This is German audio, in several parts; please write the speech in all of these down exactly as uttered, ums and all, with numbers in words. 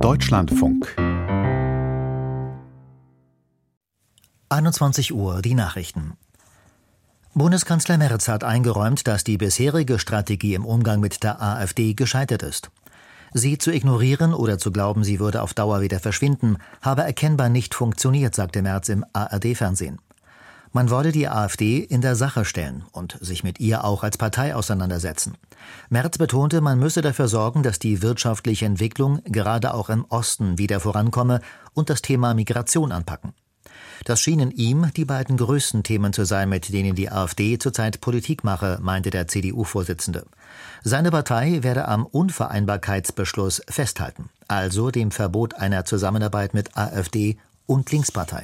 Deutschlandfunk. einundzwanzig Uhr, die Nachrichten. Bundeskanzler Merz hat eingeräumt, dass die bisherige Strategie im Umgang mit der AfD gescheitert ist. Sie zu ignorieren oder zu glauben, sie würde auf Dauer wieder verschwinden, habe erkennbar nicht funktioniert, sagte Merz im A R D-Fernsehen. Man wolle die AfD in der Sache stellen und sich mit ihr auch als Partei auseinandersetzen. Merz betonte, man müsse dafür sorgen, dass die wirtschaftliche Entwicklung gerade auch im Osten wieder vorankomme und das Thema Migration anpacken. Das schienen ihm die beiden größten Themen zu sein, mit denen die AfD zurzeit Politik mache, meinte der C D U-Vorsitzende. Seine Partei werde am Unvereinbarkeitsbeschluss festhalten, also dem Verbot einer Zusammenarbeit mit AfD und Linkspartei.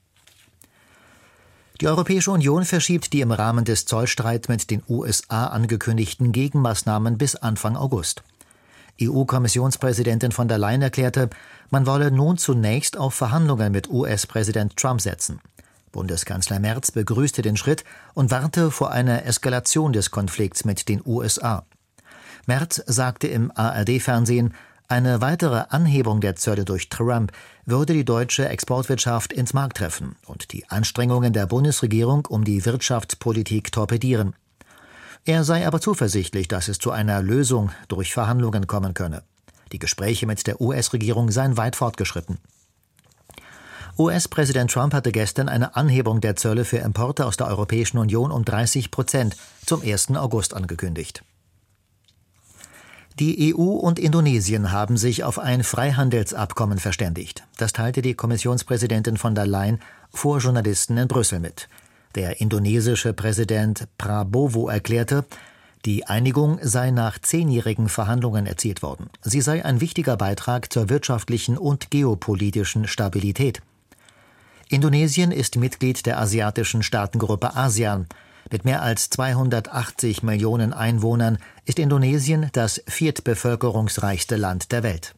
Die Europäische Union verschiebt die im Rahmen des Zollstreits mit den U S A angekündigten Gegenmaßnahmen bis Anfang August. E U-Kommissionspräsidentin von der Leyen erklärte, man wolle nun zunächst auf Verhandlungen mit U S-Präsident Trump setzen. Bundeskanzler Merz begrüßte den Schritt und warnte vor einer Eskalation des Konflikts mit den U S A. Merz sagte im A R D-Fernsehen, eine weitere Anhebung der Zölle durch Trump würde die deutsche Exportwirtschaft ins Mark treffen und die Anstrengungen der Bundesregierung um die Wirtschaftspolitik torpedieren. Er sei aber zuversichtlich, dass es zu einer Lösung durch Verhandlungen kommen könne. Die Gespräche mit der U S-Regierung seien weit fortgeschritten. U S-Präsident Trump hatte gestern eine Anhebung der Zölle für Importe aus der Europäischen Union um dreißig Prozent zum ersten August angekündigt. Die E U und Indonesien haben sich auf ein Freihandelsabkommen verständigt. Das teilte die Kommissionspräsidentin von der Leyen vor Journalisten in Brüssel mit. Der indonesische Präsident Prabowo erklärte, die Einigung sei nach zehnjährigen Verhandlungen erzielt worden. Sie sei ein wichtiger Beitrag zur wirtschaftlichen und geopolitischen Stabilität. Indonesien ist Mitglied der asiatischen Staatengruppe ASEAN. Mit mehr als zweihundertachtzig Millionen Einwohnern ist Indonesien das viertbevölkerungsreichste Land der Welt.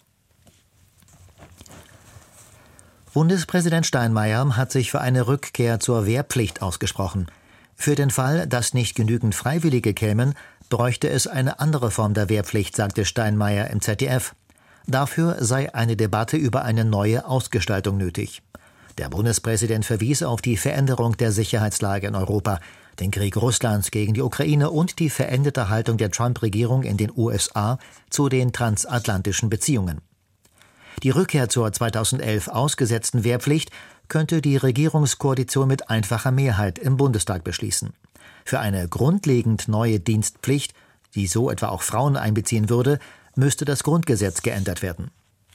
Bundespräsident Steinmeier hat sich für eine Rückkehr zur Wehrpflicht ausgesprochen. Für den Fall, dass nicht genügend Freiwillige kämen, bräuchte es eine andere Form der Wehrpflicht, sagte Steinmeier im Z D F. Dafür sei eine Debatte über eine neue Ausgestaltung nötig. Der Bundespräsident verwies auf die Veränderung der Sicherheitslage in Europa, den Krieg Russlands gegen die Ukraine und die veränderte Haltung der Trump-Regierung in den U S A zu den transatlantischen Beziehungen. Die Rückkehr zur zweitausendelf ausgesetzten Wehrpflicht könnte die Regierungskoalition mit einfacher Mehrheit im Bundestag beschließen. Für eine grundlegend neue Dienstpflicht, die so etwa auch Frauen einbeziehen würde, müsste das Grundgesetz geändert werden.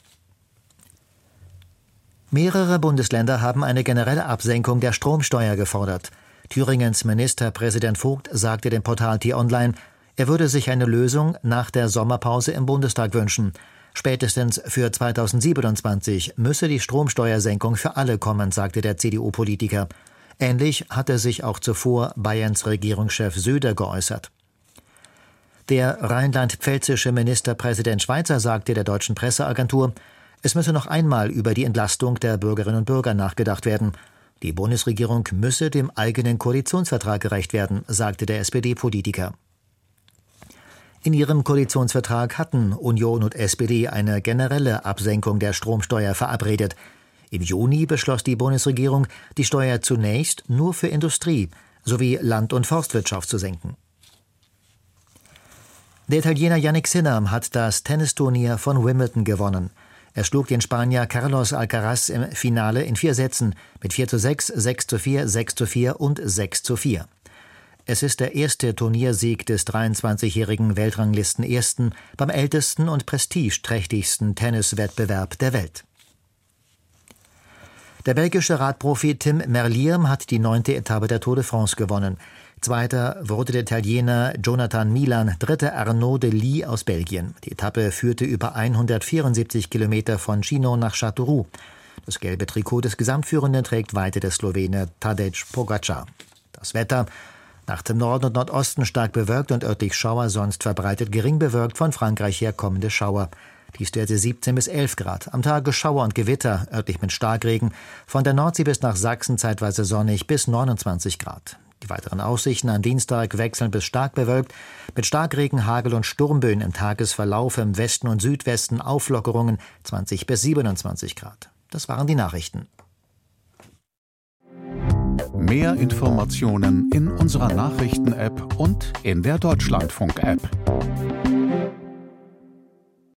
Mehrere Bundesländer haben eine generelle Absenkung der Stromsteuer gefordert. Thüringens Ministerpräsident Vogt sagte dem Portal T-Online, er würde sich eine Lösung nach der Sommerpause im Bundestag wünschen. Spätestens für zweitausendsiebenundzwanzig müsse die Stromsteuersenkung für alle kommen, sagte der C D U-Politiker. Ähnlich hatte sich auch zuvor Bayerns Regierungschef Söder geäußert. Der rheinland-pfälzische Ministerpräsident Schweizer sagte der deutschen Presseagentur, es müsse noch einmal über die Entlastung der Bürgerinnen und Bürger nachgedacht werden. Die Bundesregierung müsse dem eigenen Koalitionsvertrag gerecht werden, sagte der S P D-Politiker. In ihrem Koalitionsvertrag hatten Union und S P D eine generelle Absenkung der Stromsteuer verabredet. Im Juni beschloss die Bundesregierung, die Steuer zunächst nur für Industrie sowie Land- und Forstwirtschaft zu senken. Der Italiener Jannik Sinner hat das Tennisturnier von Wimbledon gewonnen. Er schlug den Spanier Carlos Alcaraz im Finale in vier Sätzen mit vier zu sechs, sechs zu vier, sechs zu vier und sechs zu vier. Es ist der erste Turniersieg des dreiundzwanzigjährigen Weltranglistenersten beim ältesten und prestigeträchtigsten Tenniswettbewerb der Welt. Der belgische Radprofi Tim Merlier hat die neunte Etappe der Tour de France gewonnen. Zweiter wurde der Italiener Jonathan Milan, dritter Arnaud de Lie aus Belgien. Die Etappe führte über hundertvierundsiebzig Kilometer von Chinon nach Châteauroux. Das gelbe Trikot des Gesamtführenden trägt weiter der Slowene Tadej Pogačar. Das Wetter: nach dem Norden und Nordosten stark bewölkt und örtlich Schauer, sonst verbreitet gering bewölkt, von Frankreich her kommende Schauer. Tiefstwerte siebzehn bis elf Grad. Am Tage Schauer und Gewitter, örtlich mit Starkregen. Von der Nordsee bis nach Sachsen zeitweise sonnig bis neunundzwanzig Grad. Die Die weiteren Aussichten an Dienstag wechseln bis stark bewölkt, mit Starkregen, Hagel und Sturmböen im Tagesverlauf im Westen und Südwesten Auflockerungen zwanzig bis siebenundzwanzig Grad. Das waren die Nachrichten. Mehr Informationen in unserer Nachrichten-App und in der Deutschlandfunk-App.